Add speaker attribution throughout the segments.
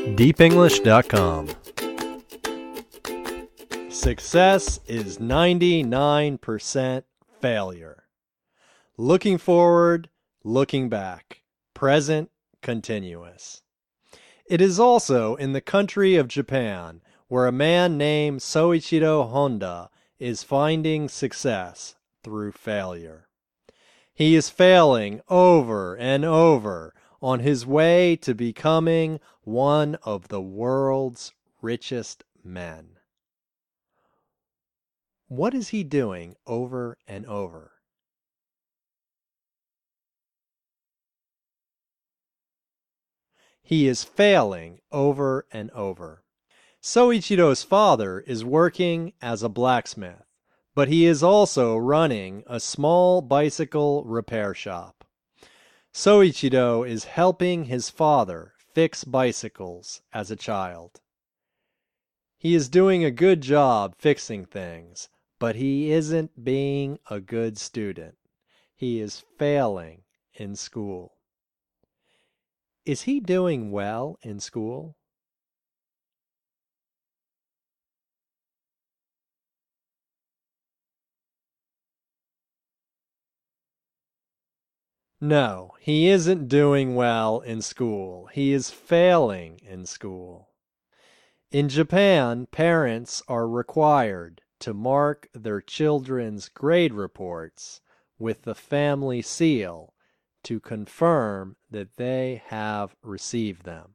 Speaker 1: deepenglish.com. Success is 99% failure. Looking forward, looking back. Present continuous. It is also in the country of Japan where a man named Soichiro Honda is finding success through failure. He is failing over and over on his way to becoming one of the world's richest men. What is he doing over and over? He is failing over and over. Soichiro's father is working as a blacksmith, but he is also running a small bicycle repair shop. Soichiro is helping his father fix bicycles as a child. He is doing a good job fixing things, but he isn't being a good student. He is failing in school. Is he doing well in school? No, he isn't doing well in school. He is failing in school. In Japan, parents are required to mark their children's grade reports with the family seal to confirm that they have received them.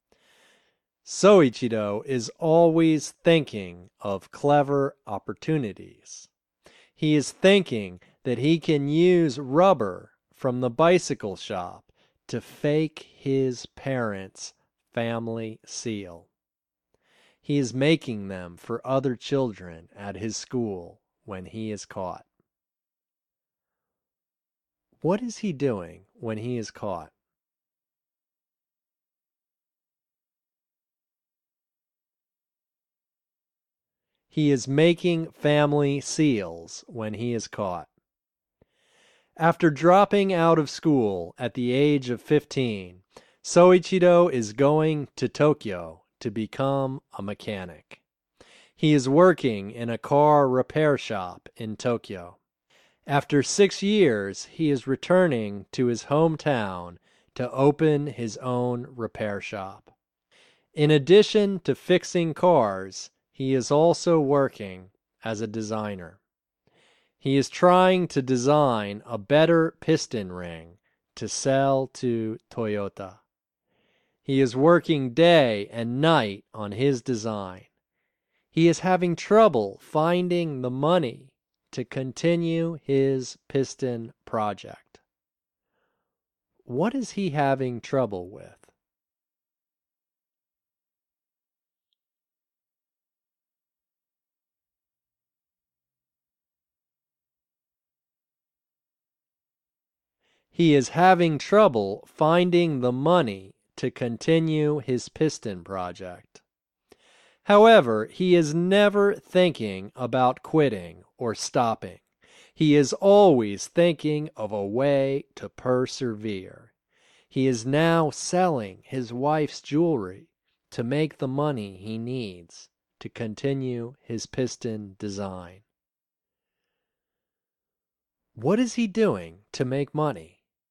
Speaker 1: Soichiro is always thinking of clever opportunities. He is thinking that he can use rubber from the bicycle shop to fake his parents' family seal. He is making them for other children at his school when he is caught. What is he doing when he is caught? He is making family seals when he is caught. After dropping out of school at the age of 15, Soichiro is going to Tokyo to become a mechanic. He is working in a car repair shop in Tokyo. After 6 years, he is returning to his hometown to open his own repair shop. In addition to fixing cars, he is also working as a designer. He is trying to design a better piston ring to sell to Toyota. He is working day and night on his design. He is having trouble finding the money to continue his piston project. What is he having trouble with? He is having trouble finding the money to continue his piston project. However, he is never thinking about quitting or stopping. He is always thinking of a way to persevere. He is now selling his wife's jewelry to make the money he needs to continue his piston design. What is he doing to make money?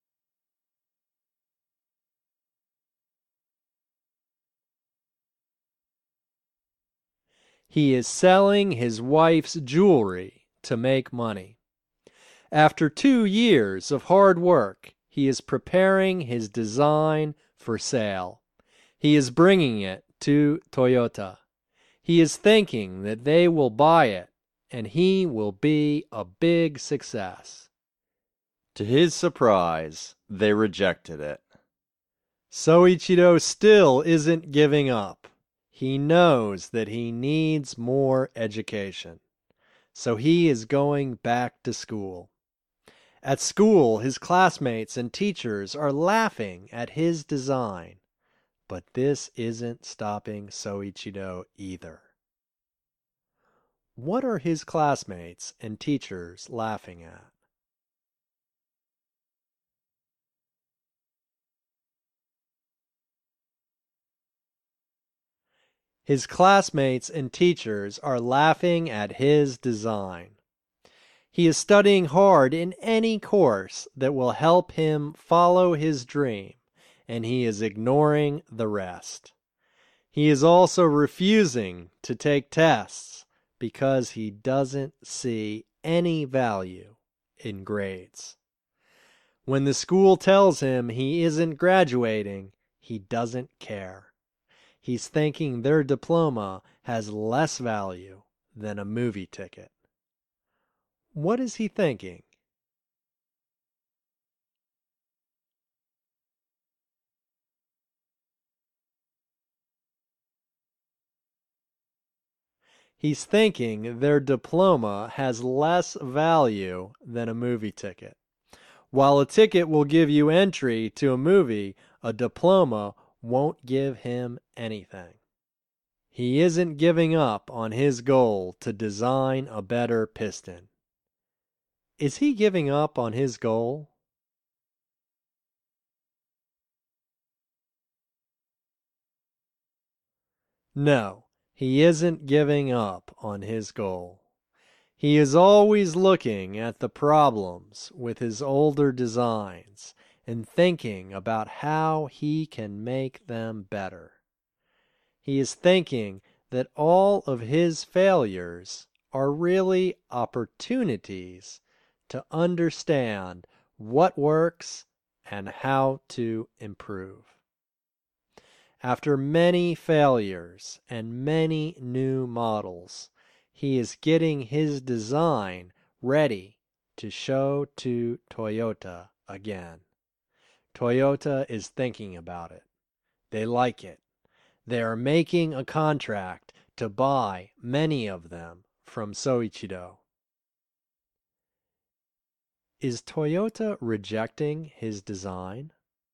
Speaker 1: He is selling his wife's jewelry to make money. After 2 years of hard work, he is preparing his design for sale. He is bringing it to Toyota. He is thinking that they will buy it and he will be a big success. To his surprise, they rejected it. Soichiro still isn't giving up. He knows that he needs more education, so he is going back to school. At school, his classmates and teachers are laughing at his design, but this isn't stopping Soichiro either. What are his classmates and teachers laughing at? His classmates and teachers are laughing at his design. He is studying hard in any course that will help him follow his dream, and he is ignoring the rest. He is also refusing to take tests because he doesn't see any value in grades. When the school tells him he isn't graduating, he doesn't care. He's thinking their diploma has less value than a movie ticket. What is he thinking? He's thinking their diploma has less value than a movie ticket. While a ticket will give you entry to a movie, a diploma won't give him anything. He isn't giving up on his goal to design a better piston. Is he giving up on his goal? No, he isn't giving up on his goal. He is always looking at the problems with his older designs and thinking about how he can make them better. He is thinking that all of his failures are really opportunities to understand what works and how to improve. After many failures and many new models, he is getting his design ready to show to Toyota again. Toyota is thinking about it. They like it. They are making a contract to buy many of them from Soichiro. Is Toyota rejecting his design?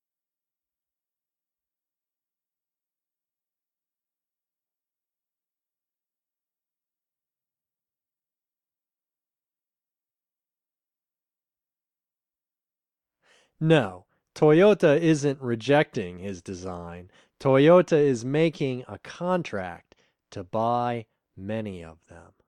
Speaker 1: No, Toyota isn't rejecting his design. Toyota is making a contract to buy many of them.